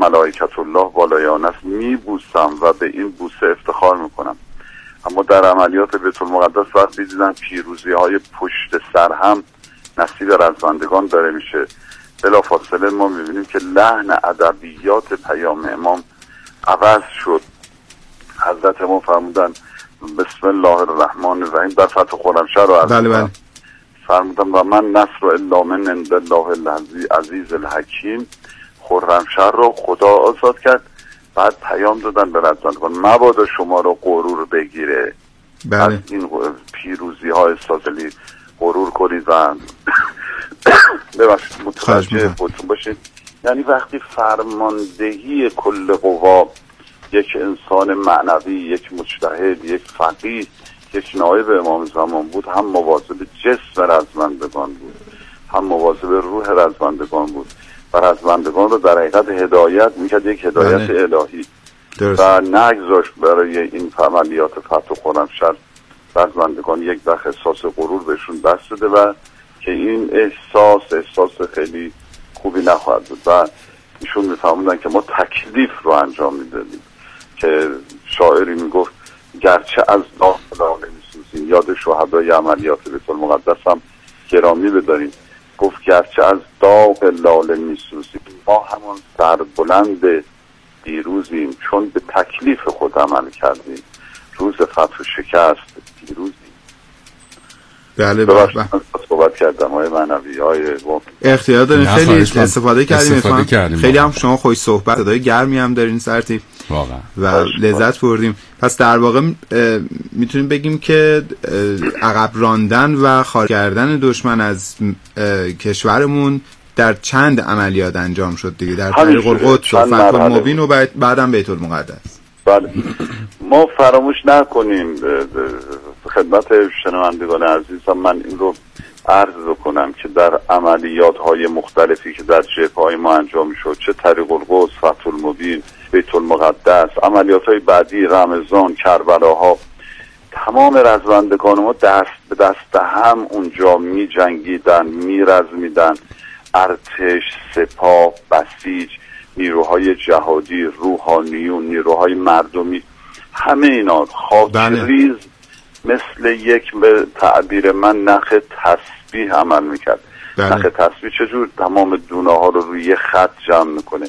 ملائکت الله بالای آن است میبوسم و به این بوسه افتخار میکنم. اما در عملیات بیت المقدس وقتی دیدن پیروزی های پشت سر هم نصیب رزمندگان داره میشه، بلافاصله ما میبینیم که لحن ادبیات پیام امام عوض شد. حضرت امام فرمودن بسم الله الرحمن الرحیم در فتح خرمشهر رو بله. فرمودن و من نصر الا من عند الله العزیز الحکیم. خرمشهر رو خدا آزاد کرد. بعد پیام دادن به رزمندگان مبادا شما رو غرور بگیره. بله. از این پیروزی ها احساسلی غرور کنید و ببخشید متوجه خودتون باشید. یعنی وقتی فرماندهی کل قوا یک انسان معنوی، یک مجتهد، یک فقیه، یک نایب امام زمان بود، هم مواظب جسم رزمندگان بود، هم مواظب روح رزمندگان بود و رزمندگان رو در حقیقت هدایت میکرد، یک هدایت الهی. درست. و نگذاشت برای این عملیات فتح خرمشهر رزمندگان یک وقت احساس غرور بهشون دست بده و که این احساس خیلی خوبی نخواهد بود. و ایشون میفهموندن که ما تکلیف رو انجام میدادیم، که شاعری میگفت گرچه از لاله میسوزیم، یاد شهدای عملیات بیت المقدس هم گرامی بداریم، گفت گرچه از داغ لاله میسوزیم ما همان سربلند دیروزیم، چون به تکلیف خود عمل کردیم، روز فتح و شکست دیروزیم. بله صحبت کردم های معنوی های اختیار دارین، خیلی استفاده کردیم. خیلی هم شما خوش صحبت، صدای گرمی هم دارین سرتی واقعا و لذت بردیم. پس در واقع میتونیم بگیم که عقب راندن و خارج کردن دشمن از کشورمون در چند عملیات انجام شد دیگه، در طریق القدس و فتح المبین و بعدم بیت المقدس. بله ما فراموش نکنیم خدمت شنوندگان عزیزم من این رو عرض بکنم که در عملیات های مختلفی که در جبهه‌های ما انجام شد، چه طریق القدس، فتح المبین، بیت المقدس، عملیات های بعدی رمضان، کربلاها، تمام رزمندگان ما دست به دست هم اونجا می جنگیدن، می رزمیدن. ارتش، سپاه، بسیج، نیروهای جهادی، روحانیون، نیروهای مردمی، همه اینا خاکریز مثل یک به تعبیر من نخ تسبیح عمل میکرد. نخ تسبیح چجور تمام دونه ها رو روی خط جمع میکنه.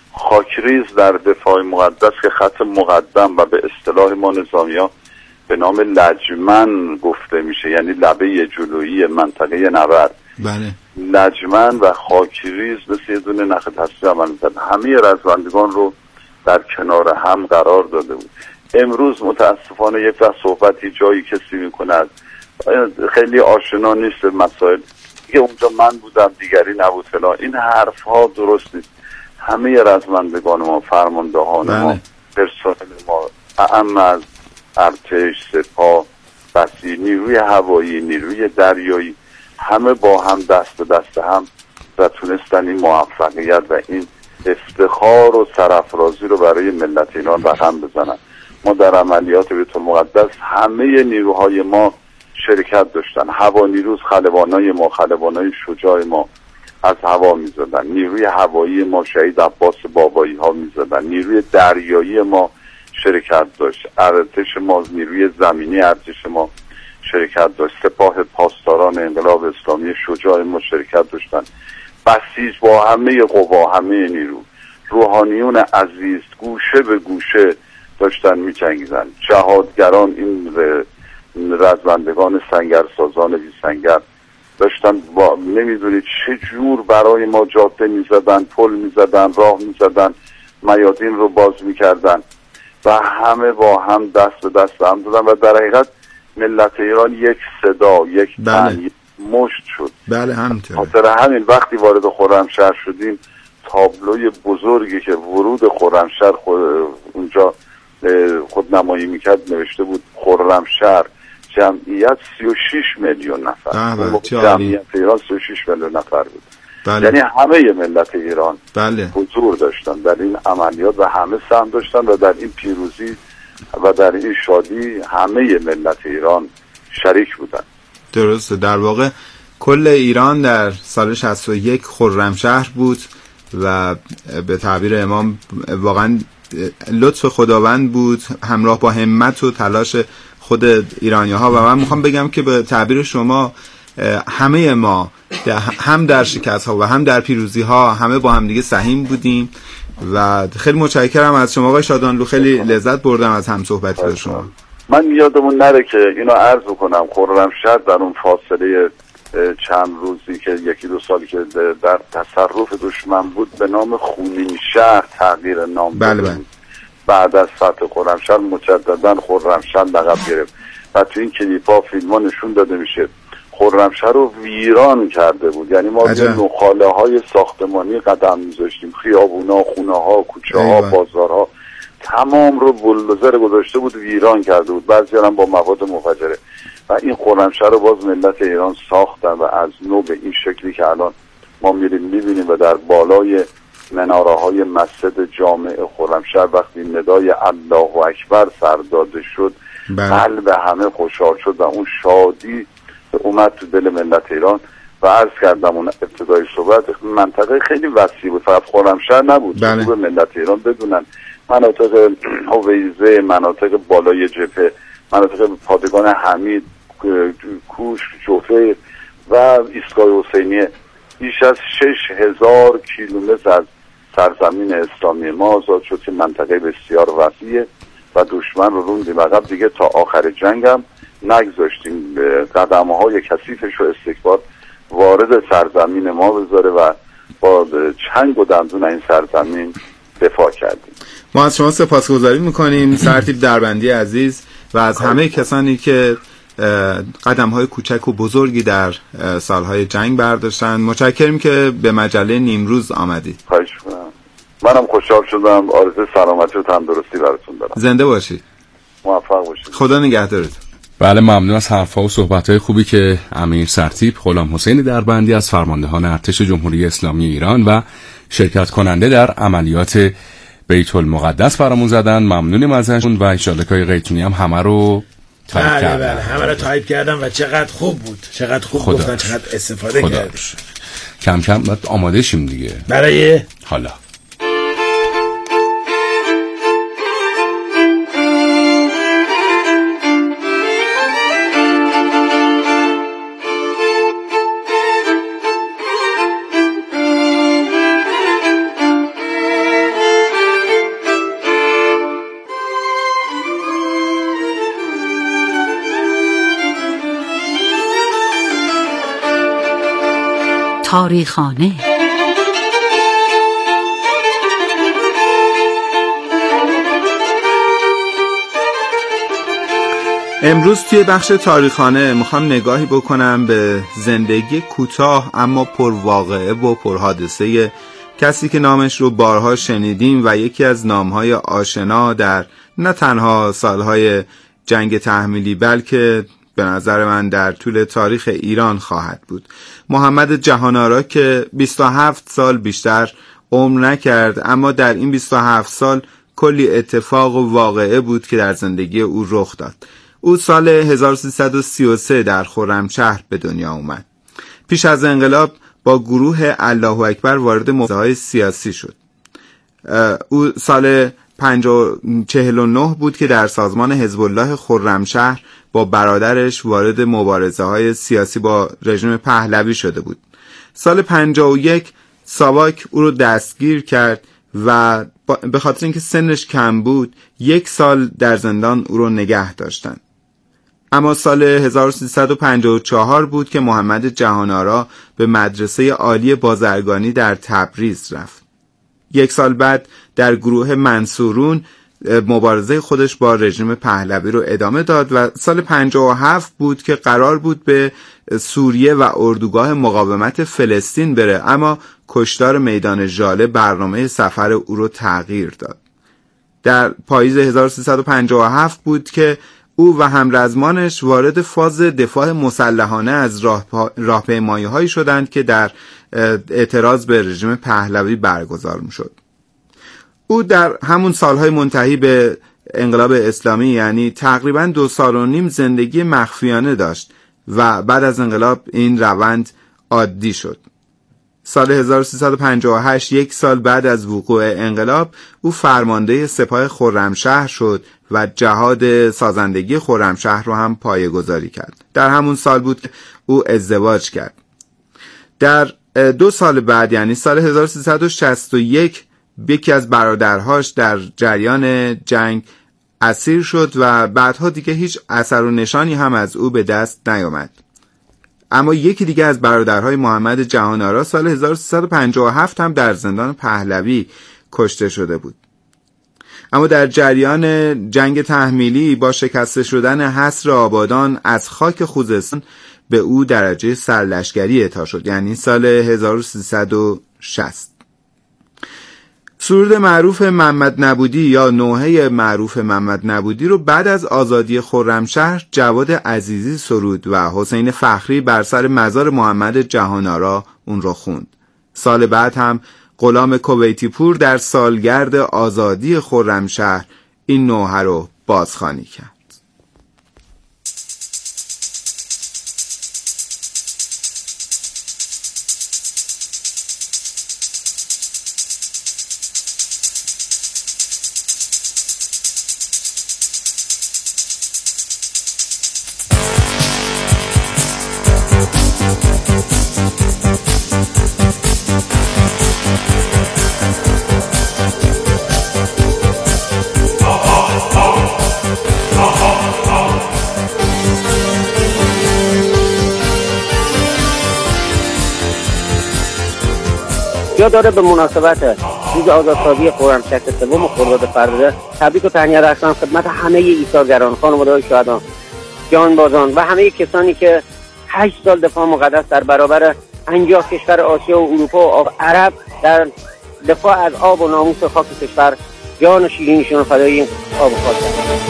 خاکریز در دفاع مقدس که خط مقدم و به اصطلاح ما نظامی‌ها به نام لجمن گفته میشه، یعنی لبه جلویی منطقه نبرد. بله. لجمن و خاکریز مثل یه دونه نخ تسبیح عمل میکرد، همه رزمندگان رو در کنار هم قرار داده بود. امروز متاسفانه یک وقت صحبتی جایی کسی میکند خیلی آشنا نیست به مسائل که اونجا من بودم دیگری نبود فلان، این حرف ها درست نیست. همه رزمندگان ما، فرماندهان ما، پرسنل ما، اعم از ارتش، سپاه، بسی، نیروی هوایی، نیروی دریایی، همه با هم دست به دست هم و تونستن این موفقیت و این افتخار و سرافرازی رو برای ملت ایران رقم بزنن. ما در عملیات بیت المقدس همه نیروهای ما شرکت داشتن. هوا نیروز خلبانای ما، خلبانای شجاع ما از هوا میزدن. نیروی هوایی ما شهید عباس بابایی ها میزدن. نیروی دریایی ما شرکت داشت. ارتش ما، نیروی زمینی ارتش ما شرکت داشت. سپاه پاسداران انقلاب اسلامی شجاع ما شرکت داشتن. بسیج با همه قوا، همه نیرو، روحانیون عزیز گوشه به گوشه داشتن می‌جنگیدن. جهادگران، این رزمندگان سنگرسازان بی سنگر داشتن نمیدونید چه جور برای ما جاده میزدن، پل میزدن، راه میزدن، میادین رو باز میکردن و همه با هم دست به دست هم دادن و در حقیقت ملت ایران یک صدا، یک تن، مشت شد. بله همینطوره. خاطر همین وقتی وارد خرمشهر شدیم تابلوی بزرگی که ورود خرمشهر اونجا خودنمایی میکرد نوشته بود خرمشهر جمعیت 36 میلیون نفر. جمعیت ایران 36 میلیون نفر بود. بله. یعنی همه ملت ایران بله. حضور داشتن در این عملیات و همه سهم داشتن و در این پیروزی و در این شادی همه ملت ایران شریک بودن. درسته. در واقع کل ایران در سال 61 خرمشهر بود و به تعبیر امام واقعا لطف خداوند بود همراه با همت و تلاش خود ایرانی‌ها. و من میخوام بگم که به تعبیر شما همه ما هم در شکست‌ها و هم در پیروزی‌ها همه با هم دیگه سهیم بودیم و خیلی متشکرم از شما آقای شادانلو. خیلی لذت بردم از هم صحبت با شما. من یادمون نره که اینو عرض کنم، خرمشهر در اون فاصله چند روزی که یکی دو سالی که در تصرف دشمن بود به نام خونین شهر تغییر نام بله. بعد از فتح خرمشهر مجددا خرمشهر لقب گرفت و تو این کلیپ‌ها فیلم‌ها نشون داده میشه خرمشهر رو ویران کرده بود. یعنی ما به نخاله‌های ساختمانی قدم می‌ذاشتیم، خیابونا، خونه‌ها، کوچه‌ها، بازارها تمام رو بولدوزر گذاشته بود، ویران کرده بود، بعضی هم با مواد مفجره. و این خرمشهر رو باز ملت ایران ساختن و از نو به این شکلی که الان ما میریم میبینیم و در بالای مناره‌های مسجد جامع خرمشهر وقتی ندای الله اکبر سر داده شد قلب همه خوشحال شد و اون شادی اومد تو دل ملت ایران. و عرض کردم اون ابتدای صحبت منطقه خیلی وسیع بود، فقط خرمشهر نبود. به ملت ایران بدونن مناطق هویزه، مناطق بالای جبهه، مناطق پادگان حمید، کوش، جوفه و ایستگاه حسینیه بیش از 6000 کیلومتر از سرزمین اسلامی ما آزاد شد که منطقه بسیار وسیعه و دشمن رو روندیم عقب دیگه. تا آخر جنگ هم نگذاشتیم قدم‌های کثیفش رو استکبار وارد سرزمین ما بذاره و با چنگ و دندون این سرزمین دفاع کردیم. ما از شما سپاسگزاری میکنیم سرتیپ دربندی عزیز و از همه کسانی که قدم‌های کوچک و بزرگی در سالهای جنگ برداشتن. متشکرم که به مجله نیمروز آمدید. خواهش می‌کنم. منم خوشحال شدم. آرزوی سلامتی و تندرستی براتون دارم. زنده باشید. موفق باشید. خدا نگهدارتون. بله، ممنون از حرفا و صحبت‌های خوبی که امیر سرتیپ غلام حسین دربندی از فرماندهان ارتش جمهوری اسلامی ایران و شرکت کننده در عملیات بیت المقدس برامون زدن. ممنونیم ازشون و ان شاءالله که غیتونی هم همه رو تایپ کردن. بله همه رو تایپ کردم و چقدر خوب بود، چقدر خوب گفتن، چقدر استفاده کردیم. کم کم باید آماده شیم دیگه برای حالا. تاریخانه. امروز توی بخش تاریخانه میخوام نگاهی بکنم به زندگی کوتاه اما پرواقعه و پرحادثه کسی که نامش رو بارها شنیدیم و یکی از نامهای آشنا در نه تنها سالهای جنگ تحمیلی بلکه به نظر من در طول تاریخ ایران خواهد بود. محمد جهان‌آرا که 27 سال بیشتر عمر نکرد، اما در این 27 سال کلی اتفاق و واقعه بود که در زندگی او رخ داد. او سال 1333 در خرمشهر به دنیا اومد. پیش از انقلاب با گروه الله اکبر وارد مبارزه‌های سیاسی شد. او سال 49 بود که در سازمان حزب الله خرمشهر با برادرش وارد مبارزه‌های سیاسی با رژیم پهلوی شده بود. سال 51 ساواک او رو دستگیر کرد و به خاطر اینکه سنش کم بود 1 سال در زندان او رو نگه داشتن. اما سال 1354 بود که محمد جهان‌آرا به مدرسه عالی بازرگانی در تبریز رفت. 1 سال بعد در گروه منصورون مبارزه خودش با رژیم پهلوی رو ادامه داد و سال 57 بود که قرار بود به سوریه و اردوگاه مقاومت فلسطین بره، اما کشتار میدان ژاله برنامه سفر او رو تغییر داد. در پاییز 1357 بود که او و همرزمانش وارد فاز دفاع مسلحانه از راهپیمایی‌هایی شدند که در اعتراض به رژیم پهلوی برگزار می‌شد. او در همون سالهای منتهی به انقلاب اسلامی یعنی تقریباً 2 سال و نیم زندگی مخفیانه داشت و بعد از انقلاب این روند عادی شد. سال 1358 یک سال بعد از وقوع انقلاب او فرمانده سپاه خرمشهر شد و جهاد سازندگی خرمشهر رو هم پایه‌گذاری کرد. در همون سال بود که او ازدواج کرد. در 2 سال بعد یعنی سال 1361 یکی از برادرهاش در جریان جنگ اسیر شد و بعدها دیگه هیچ اثر و نشانی هم از او به دست نیامد. اما یکی دیگه از برادرهای محمد جهان‌آرا سال 1357 هم در زندان پهلوی کشته شده بود. اما در جریان جنگ تحمیلی با شکسته شدن حصر آبادان از خاک خوزستان به او درجه سرلشکری اعطا شد، یعنی سال 1360. سرود معروف محمد نبودی یا نوحه معروف محمد نبودی رو بعد از آزادی خرمشهر جواد عزیزی سرود و حسین فخری بر سر مزار محمد جهان‌آرا اون رو خوند. سال بعد هم غلام کویتی پور در سالگرد آزادی خرمشهر این نوحه رو بازخوانی کرد. یا داره به مناسبت روز آزادسازی خرمشهر 3 خرداد فردا تبریک و تهنیت ارسال خدمت همه ایثارگران، خانواده‌های شهدان، جانبازان و همه کسانی که 8 سال دفاع مقدس در برابر 50 کشور آسیا و اروپا و عرب در دفاع از آب و ناموس خاک کشور جان و شیرینشون رو فدای آب و خاک کردن.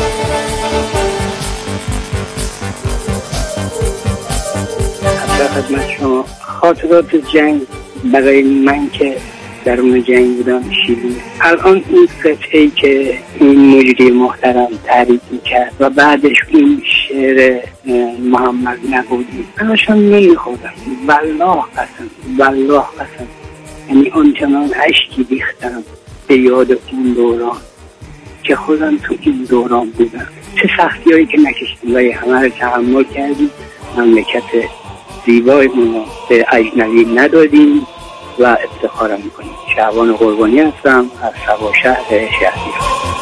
خدمت شما خاطرات جنگ برای من که درون جنگ بودم شیرین. الان این قطعه‌ای که این مجری محترم تعریف می‌کرد و بعدش این شعر محمد نبودی همشون نمی‌خوردم. والله قسم یعنی آنچنان اشکی ریختم به یاد اون دوران که خودم تو این دوران بودم. چه سختی‌هایی که نکشیدیم و همه رو تحمل کردیم. مملکت زیبایمون رو به اجنبی ندادیم و افتخارم میکنیم. شعبان قربانی هستم از سبا شهر شهری.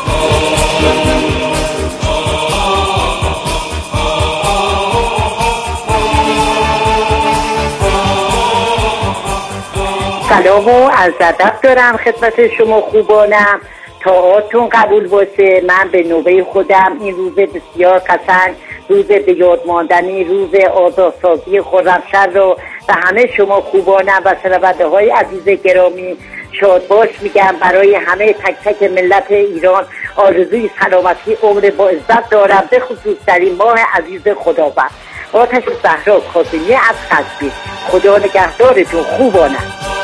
سلام و عرض ادب دارم خدمت شما خوبانم. طاعاتون قبول باشه. من به نوبه خودم این روز بسیار قشنگ، روز به یاد ماندنی، روز آزادسازی خرمشهر رو و همه شما خوبانم و شنونده های عزیز گرامی شاد باش میگم. برای همه تک تک ملت ایران آرزوی سلامتی عمر با عزت دارم، به خصوص در این ماه عزیز خداوند. آتش زهرا کاظمی از قزوین. خدا نگهدارتون خوبانم.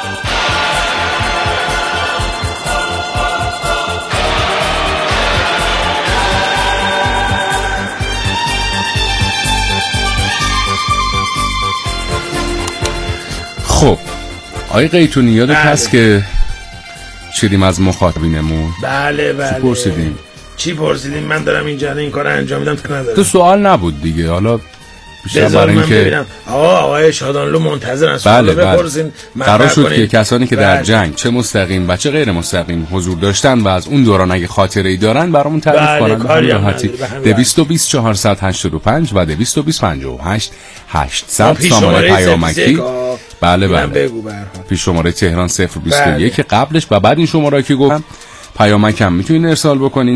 خب آقای قیتونی یادت هست که چیدیم از مخاطبینمون؟ بله چی پرسیدیم؟ من دارم اینجا این کار انجام میدم تو ندارم. تو سوال نبود دیگه، حالا بیشتر برای این که آقای شادانلو منتظرن سوال بپرسین. قرار شد که کسانی که در جنگ چه مستقیم و چه غیر مستقیم حضور داشتن و از اون دوران اگه خاطره‌ای دارن برامون تعریف کنن. راحتی 220 485 و 220 58 800 شماره پیامکی. بله پیش شماره تهران 021 قبلش و بعد این شماره که گفتم پیامک هم میتونین ارسال بکنین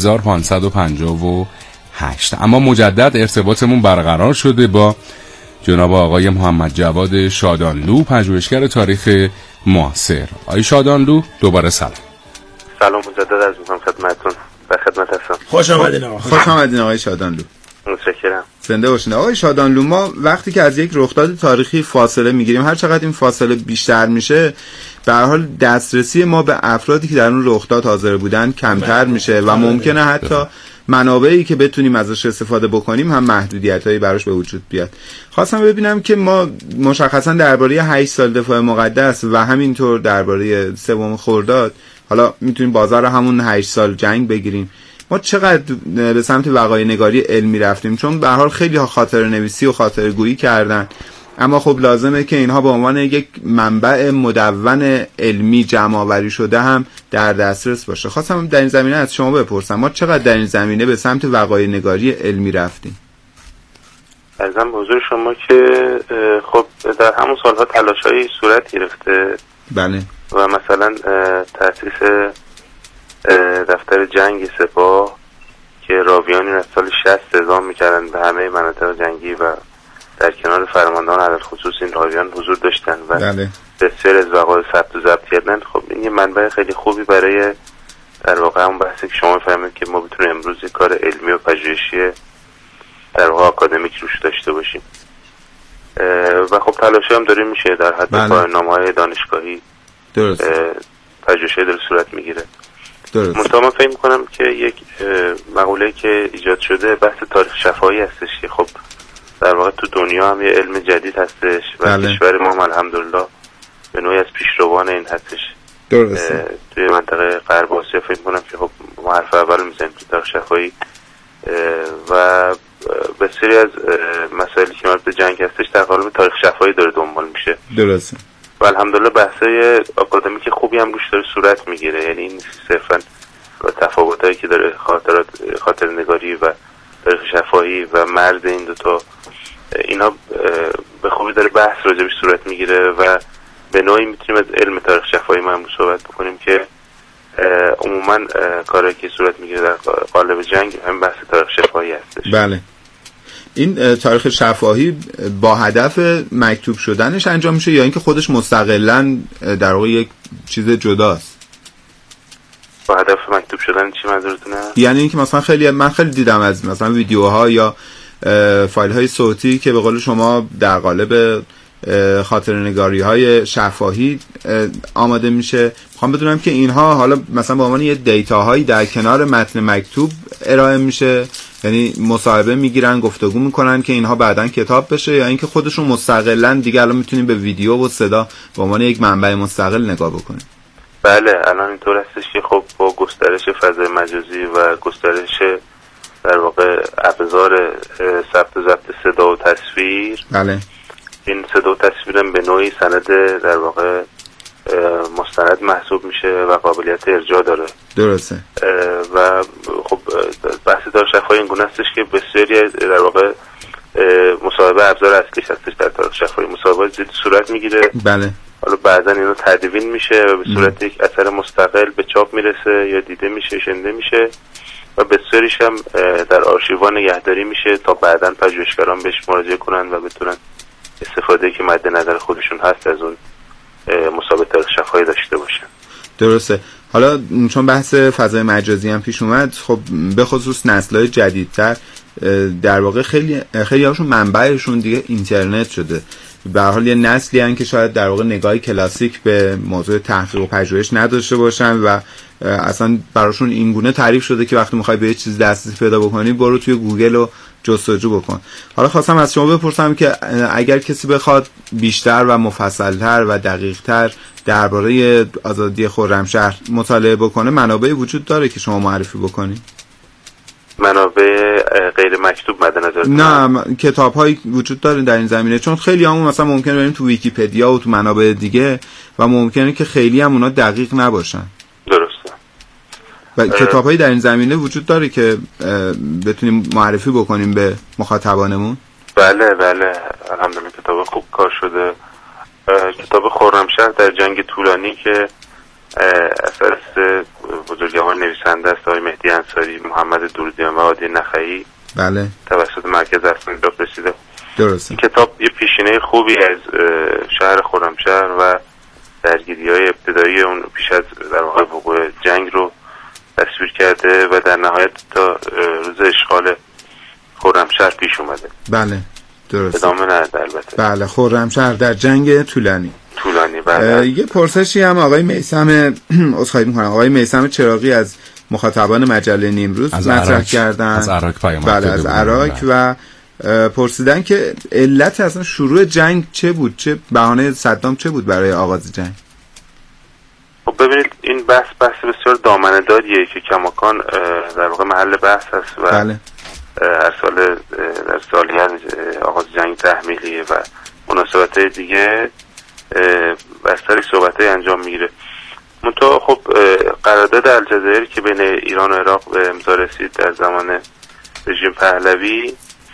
30558. اما مجدد ارتباطمون برقرار شده با جناب آقای محمد جواد شادانلو، پژوهشگر تاریخ معاصر. آقای شادانلو دوباره سلام مجدد از میکنم خدمتتون و خدمت هستم. خوش آمدین آقای شادانلو. متشکرم. زنده باشین آقای شادانلو. ما وقتی که از یک رخداد تاریخی فاصله میگیریم، هر چقدر این فاصله بیشتر میشه به هر حال دسترسی ما به افرادی که در اون رخداد حاضر بودن کمتر میشه و ممکنه حتی منابعی که بتونیم ازش استفاده بکنیم هم محدودیتایی براش به وجود بیاد. خواستم ببینم که ما مشخصا درباره 8 سال دفاع مقدس و همینطور درباره 3 خرداد، حالا میتونیم بازار همون 8 سال جنگ بگیریم، ما چقدر به سمت وقایع نگاری علمی رفتیم؟ چون به هر حال خیلی ها خاطره نویسی و خاطره گویی کردن، اما خب لازمه که اینها به عنوان یک منبع مدون علمی جمع آوری شده هم در دسترس باشه. خواستم در این زمینه از شما بپرسم ما چقدر در این زمینه به سمت وقایع نگاری علمی رفتیم؟ ازم به حضور شما که خب در همون سالها تلاش‌هایی صورت گرفته. بله. و مثلا تأسیس دفتر جنگ سپاه که راویانی از سال 60 اعزام میکردن به همه مناطق جنگی و در کنار فرماندهان علل خصوص این راویان حضور داشتن و بله. بسیار از وقایع ثبت و ضبط کردن. خب این یه منبع خیلی خوبی برای در واقع همون بحثی که شما فهمید که ما بتونیم امروز یه کار علمی و پژوهشی در واقع آکادمیک روش داشته باشیم و خب تلاشی هم داره میشه در حد پایان‌نامه‌های دانشگاهی پژوهشی در صورت میگیره. منتها من فکر میکنم که یک مقوله که ایجاد شده بحث تاریخ شفاهی هستش که خب در واقع تو دنیا هم یه علم جدید هستش و کشور ما الحمدلله به نوعی از پیشروان این هستش. توی منطقه غرب آسیا فکر میکنم که خب ما حرف اول میزنیم تو تاریخ شفاهی و بسیاری از مسائلی که مربوط به جنگ هستش در قالب تاریخ شفاهی داره دنبال میشه. درسته. و الحمدلله بحثای آکادمیک خوبی هم روش داره صورت میگیره، یعنی این صرفا تفاوتایی که داره خاطر نگاری و تاریخ شفاهی و مرز این دوتا اینا به خوبی داره بحث راجبش صورت میگیره و به نوعی میتونیم از علم تاریخ شفاهی ما هم صحبت بکنیم که عموما کاری که صورت میگیره در قالب جنگ هم بحث تاریخ شفاهی هستش. بله. این تاریخ شفاهی با هدف مکتوب شدنش انجام میشه یا اینکه خودش مستقلاً در واقع یک چیز جداست؟ با هدف مکتوب شدن چی منظورتونه؟ یعنی اینکه مثلا من خیلی دیدم از مثلا ویدیوها یا فایل های صوتی که به قول شما در قالب خاطرنگاری های شفاهی آماده میشه. میخوام بدونم که اینها حالا مثلا به عنوان یه دیتاهایی در کنار متن مکتوب ارائه میشه، یعنی مصاحبه میگیرن گفتگو میکنن که اینها بعداً کتاب بشه، یا اینکه خودشون مستقلاً دیگه الان میتونیم به ویدیو و صدا به عنوان یک منبع مستقل نگاه بکنیم؟ بله الان اینطور هستش که خب با گسترش فضای مجازی و گسترش در واقع ابزار ثبت و ضبط صدا و تصویر، بله این صدا و تصویرم به نوعی سند در واقع مستند محسوب میشه و قابلیت ارجاع داره. درسته. و خب بحث تاریخ شفاهی این گونه هستش که بسیاری در واقع مصاحبه ابزار اصلیش هستش در تاریخ شفاهی. مصاحبه زیاد صورت میگیره. بله. حالا بعضا اینا تدوین میشه و به صورت یک اثر مستقل به چاپ میرسه یا دیده میشه، شنیده میشه و بسیاریش هم در آرشیوها نگهداری میشه تا بعداً پژوهشگران بهش مراجعه کنن و بتونن استفاده که مد نظر خودشون هست از اون مصاحبه تاریخ شفاهی داشته باشن. درسته. حالا چون بحث فضای مجازی هم پیش اومد، خب به خصوص نسل‌های جدیدتر در واقع خیلی هاشون منبعشون دیگه اینترنت شده. به هر حال یه نسلی هستن که شاید در واقع نگاهی کلاسیک به موضوع تحقیق و پژوهش نداشته باشن و اصلا براشون این گونه تعریف شده که وقتی میخوای به یه چیز دسترسی پیدا بکنی برو توی گوگل و جستجو بکن. حالا خواستم از شما بپرسم که اگر کسی بخواد بیشتر و مفصل‌تر و دقیق‌تر درباره آزادی خرمشهر مطالعه بکنه، منابعی وجود داره که شما معرفی بکنید؟ منابع غیر مکتوب مد نظر؟ نه، کتاب‌هایی وجود داره در این زمینه، چون خیلی همون مثلا ممکنه بریم تو ویکی‌پدیا و تو منابع دیگه و ممکنه که خیلی هم اونا دقیق نباشن. درسته. و کتاب‌هایی در این زمینه وجود داره که بتونیم معرفی بکنیم به مخاطبانمون؟ بله الحمدلله کتاب خوب کار شده. کتاب خرمشهر در جنگ طولانی که اثر بزرگوار نویسنده است آقای مهدی انصاری، محمد دوردیان و عادی نخعی، بله، توسط مرکز اصلی چاپ رسیده. درسته. این کتاب یه پیشینه خوبی از شهر خرمشهر و درگیری‌های ابتدایی اون پیش از در واقع وقوع جنگ رو تصویر کرده و در نهایت تا روز اشغال خرمشهر پیش اومده. بله درسته. ادامه نده البته. بله، خرمشهر در جنگ طولانی. بله. یه پرسشی هم آقای میثم عذرخواهی می‌کنم، آقای میثم چراغی از مخاطبان مجله نیمروز مطرح کردن از عراق پیام بله از عراق و پرسیدن که علت اصلا شروع جنگ چه بود، چه بهانه صدام چه بود برای آغاز جنگ. خب ببینید این بحث بسیار دامنه‌داریه که کماکان در واقع محل بحث هست و بله. هر سال در سالیان آغاز جنگ تحمیلیه و مناسبت دیگه بستری صحبت‌های انجام میگیره. منتها خب قرارداد الجزایر که بین ایران و عراق به امضا رسید در زمان رژیم پهلوی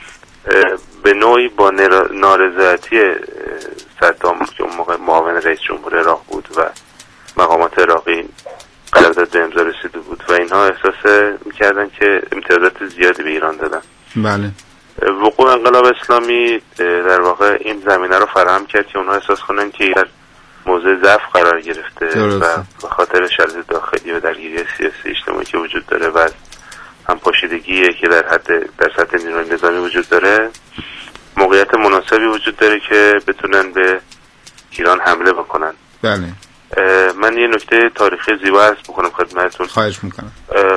به نوعی با نارضایتی صدام که اون موقع معاون رئیس جمهور عراق بود و مقامات عراقی قرارداد به امضا رسیده بود و اینها احساس میکردن که امتیازات زیادی به ایران دادن. بله. وقوع انقلاب اسلامی در واقع این زمینه رو فراهم کرد که اونها احساس کنن که در موضع ضعف قرار گرفته و به خاطر شرایط داخلی و درگیری سیاسی اجتماعی که وجود داره و هم پاشیدگی که در سطح نیروی نظامی وجود داره، موقعیت مناسبی وجود داره که بتونن به ایران حمله بکنن. بله. من یه نکته تاریخی زیبا عرض بکنم خدمتتون. خواهش میکنم.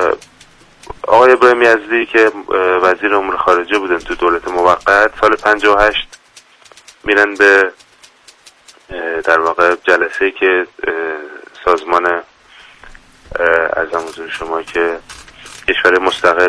آقای ابراهیم یزدی که وزیر امور خارجه بودن تو دولت موقت، سال 58 میرن به در واقع جلسه که سازمان ارزم حضور شما که کشور مستقل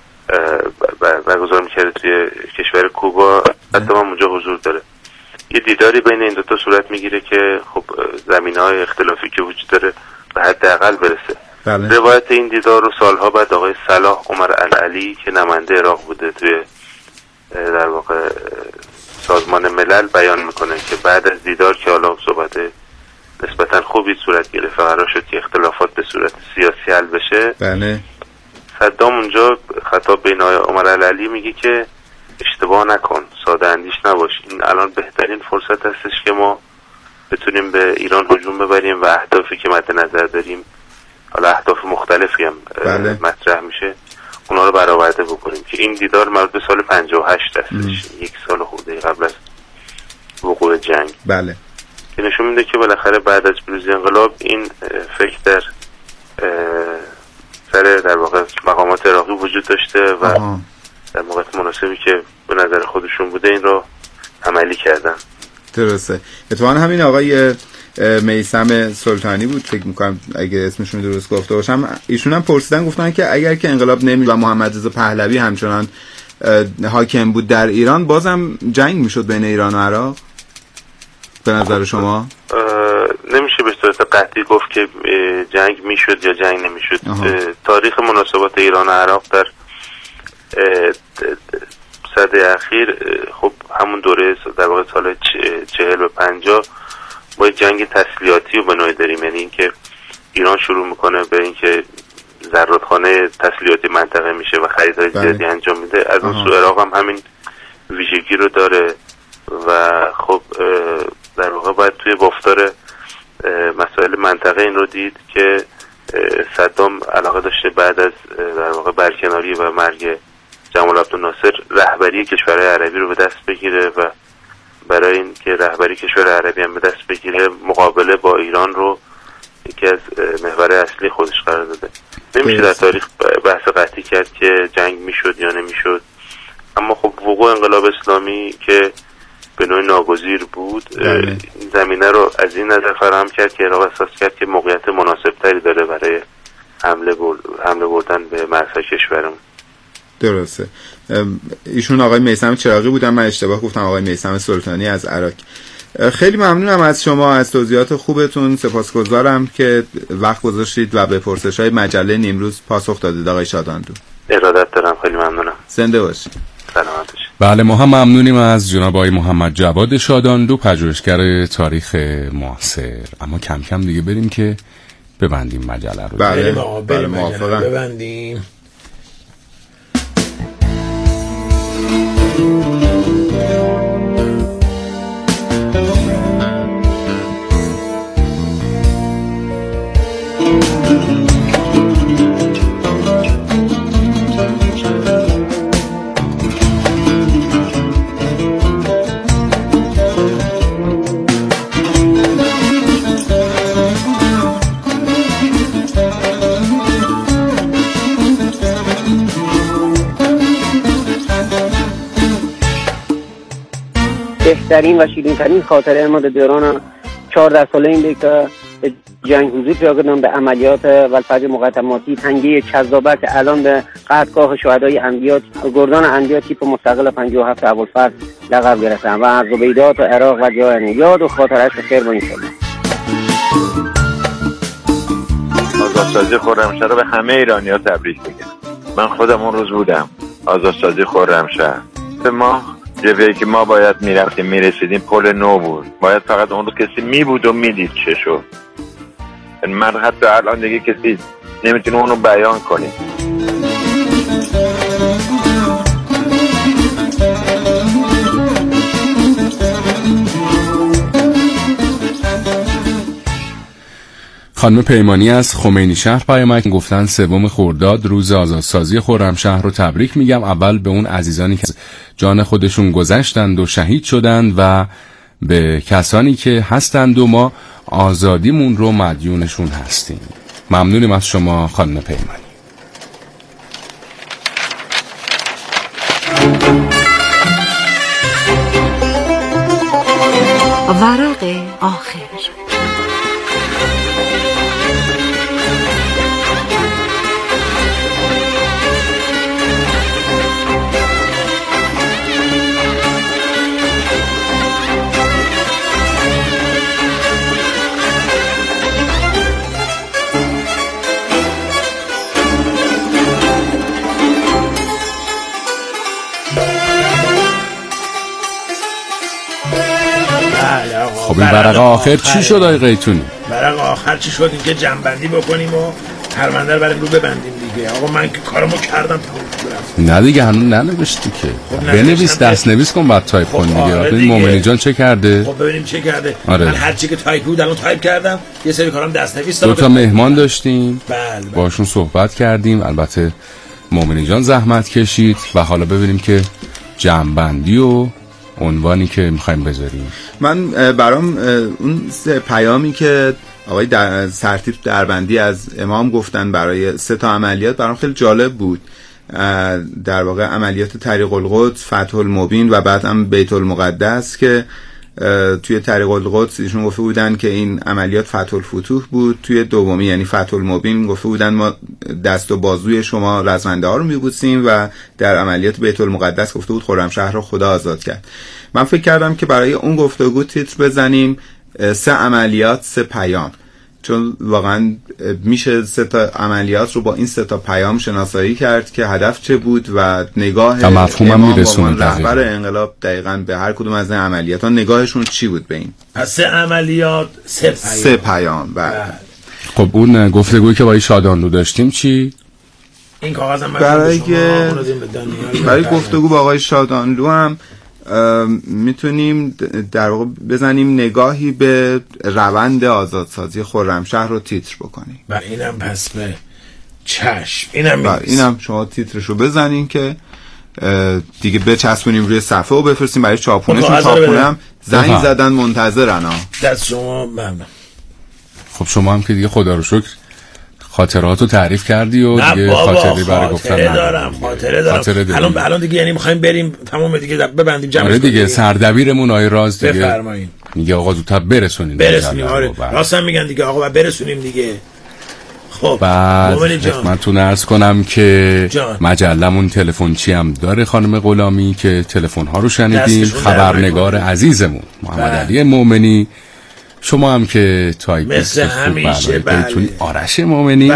برگزار میکرده توی کشور کوبا، حتی من اونجا حضور داره. یه دیداری بین این دوتا صورت میگیره که خب زمینه‌های اختلافی که وجود داره به حداقل برسه. بله. روایت این دیدار رو سالها بعد آقای صلاح عمر العلی که نماینده عراق بوده توی در واقع سازمان ملل بیان میکنه که بعد از دیدار که حالا صحبت نسبتا خوبی صورت گرفت و قرار شد که اختلافات به صورت سیاسی حل بشه. بله. صدام اونجا خطاب بین آقای عمر العلی میگه که اشتباه نکن، ساده اندیش نباش، این الان بهترین فرصت هستش که ما بتونیم به ایران هجوم ببریم و اهدافی که مد نظر داریم، حالا اهداف مختلفی هم بله. مطرح میشه، اونا رو برآورده بکنیم. که این دیدار مربوط به سال 58 هستش، یک سال خورده قبل از وقوع جنگ. بله. که نشون میده که بالاخره بعد از پیروزی انقلاب این فکر در سر در واقع مقامات عراقی وجود داشته و در موقعیت مناسبی که به نظر خودشون بوده این رو عملی کردن. درسته. اتفاقا همین آقای میثم سلطانی بود فکر میکنم اگه اسمشون درست گفته باشم، ایشون هم پرسیدن گفتن که اگر که انقلاب نمی و محمد رضا پهلوی همچنان حاکم بود در ایران، بازم جنگ میشد بین ایران و عراق به نظر شما؟ نمیشه به صورت قطعی گفت که جنگ میشد یا جنگ نمیشد. تاریخ مناسبات ایران و عراق در سده اخیر خب همون دوره در واقع سال 40 و 50 با جنگ تسلیحاتی رو به نوعی داریم، یعنی اینکه ایران شروع میکنه به اینکه زرادخانه تسلیحاتی منطقه میشه و خریدهای زیادی انجام میده. از اون سو عراق هم همین ویژگی رو داره و خب در واقع باید توی بافتار مسائل منطقه این رو دید که صدام علاقه داشته بعد از در واقع برکناری و مرگ جمال عبدالناصر رهبری کشورهای عربی رو به دست بگیره و برای این که رهبری کشور عربی هم به دست بگیره مقابله با ایران رو یکی از محور اصلی خودش قرار داده. نمیشه در تاریخ بحث قطعی کرد که جنگ میشد یا نمیشد، اما خب وقوع انقلاب اسلامی که به نوع ناگزیر بود زمینه رو از این نظر فراهم کرد که عراق احساس کرد که موقعیت مناسب تری داره برای حمله بردن به مرزهای کشورمون. درسته. ایشون آقای میثم چراغی بودن، من اشتباه گفتم، آقای میثم سلطانی از عراق. خیلی ممنونم از شما، از توضیحات خوبتون، سپاسگزارم که وقت گذاشتید و به پرسش‌های مجله نیمروز پاسخ دادید آقای شاداندو. ارادت دارم، خیلی ممنونم. زنده باشید. سلامت باشید. بله، ما هم ممنونیم از جناب آقای محمد جواد شاداندو، پژوهشگر تاریخ معاصر. اما کم کم دیگه بریم که ببندیم مجله رو. بله موافقم. ببندیم. بهترین و شیرین‌ترین خاطره ما در دوران 14 ساله این که جنگ حضور پیدا کردم به عملیات ولفجر مقدماتی تنگه چذابه که الان به قتلگاه شهدای انبیا گردان انبیا تیپ مستقل 57 ابوالفضل لقب گرفتم و از زبیدات و عراق و جای یاد و خاطرش خیر با این شما. آزادسازی خرمشهر رو به همه ایرانی‌ها تبریک میگم. من خودم اون روز بودم. آزادسازی خرمشهر به ما جوهی که ما باید میرفتیم میرسیدیم پل نو بود. باید فقط اون رو کسی میبود و میدید چه شد. من حتی الان دیگه کسی نمیتونه اونو بیان کنه. خانم پیمانی از خمینی شهر پیام گفتن 3 خرداد روز آزادسازی خرمشهر رو تبریک میگم. اول به اون عزیزانی که جان خودشون گذشتند و شهید شدند و به کسانی که هستند و ما آزادیمون رو مدیونشون هستیم. ممنونیم از شما خانم پیمانی. ورق آخر. خب این ورق آخر چی شد آقای قیتونی؟ ورق آخر چی شد؟ اینکه جنبندی بکنیم و پرونده رو برای رو ببندیم دیگه. آقا من که کارمو کردم تموم. نه دیگه هنوز ننوشتی که. خب بنویس، دست نویس کن بعد تایپ کن دیگه. ببین مومنی جان چه کرده؟ خب ببینیم چه کرده. آره. من هر چی که تایپ بود الان تایپ کردم. یه سری کارام دست نویس دادم. 2 مهمان داشتیم. بله. باشون صحبت کردیم. البته مومنی جان زحمت کشید و حالا ببینیم که جنبندی و عنوانی که میخوایم بذاریم. من برام اون پیامی که آقای سرتیپ دربندی از امام گفتن برای 3 عملیات برام خیلی جالب بود. در واقع عملیات طریق القدس، فتح المبین و بعد هم بیت المقدس که توی طریق القدس ایشون گفته بودن که این عملیات فتح الفتوح بود. توی دومی یعنی فتح المبین گفته بودن ما دست و بازوی شما رزمنده ها رو میبوسیم و در عملیات بیت المقدس گفته بود خرمشهر رو خدا آزاد کرد. من فکر کردم که برای اون گفتگو تیتر بزنیم 3 عملیات 3 پیام، چون واقعا میشه 3 عملیات رو با این 3 پیام شناسایی کرد که هدف چه بود و نگاه امام رهبر انقلاب دقیقاً به هر کدوم از این عملیات ها نگاهشون چی بود به این. پس 3 عملیات 3 پیام. بله. خب اون گفتگویی که با شادانلو داشتیم چی؟ این کاغذم من برای گفتگو با آقای شادانلو هم میتونیم در واقع بزنیم نگاهی به روند آزادسازی خرمشهر رو تیتر بکنیم. و اینم پس به چشم. اینم شما تیترشو بزنین که دیگه بچسبونیم روی صفحه و بفرستیم برای چاپونشون. چاپونه هم زنگ زدن منتظرن. دست شما ممنون. خب شما هم که دیگه خدا رو شکر خاطراتو تعریف کردی و دیگه خاطری برای گفتن ندارم. خاطره دارم. الان دیگه یعنی می‌خوایم بریم تمام دیگه ببندیم جمعش. آره دیگه سردبیرمون آقای راز دیگه بفرمایید. میگه آقا زودتر برسونین. آره راستم میگن دیگه آقا برسونیم دیگه. خب بعد من تو عرض کنم که مجلمون تلفنچی هم داره خانم غلامی که تلفن ها رو شنیدیم. خبرنگار عزیزمون محمد علی مومنی، شما هم که تایپیست مثل همیشه. بله. آرش مومنی،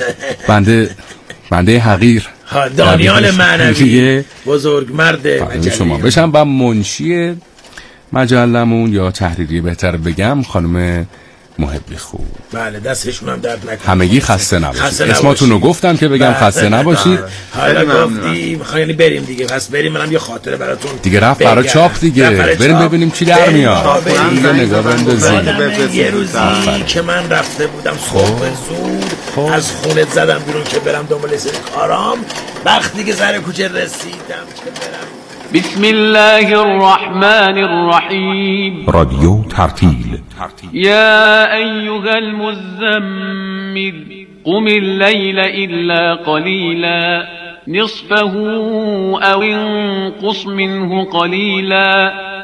بنده حقیر دانیال معنوی بزرگ مرد مجله شما بشم و منشی مجلمون یا تحریری بهتر بگم خانم محبی خوب. بله دستشون هم درد نکنه. همگی خسته نباشید. اسماتون رو گفتم که بگم خسته نباشید. حالا گفتی میخوایم بریم دیگه. پس بریم، منم یه خاطره براتون دیگه رفت برای چاپ دیگه. بریم ببینیم چی در میاد. دیگه نگاه بندازیم. یه روزی که من رفته بودم صبح زود از خونه زدم بیرون که برم دنبال سری کارام. وقتی که سر کوچه رسیدم که برم بسم الله الرحمن الرحیم رادیو ترتیل. یا ایها المزمل قم الليل الا قلیلا نصفه او انقص منه قلیلا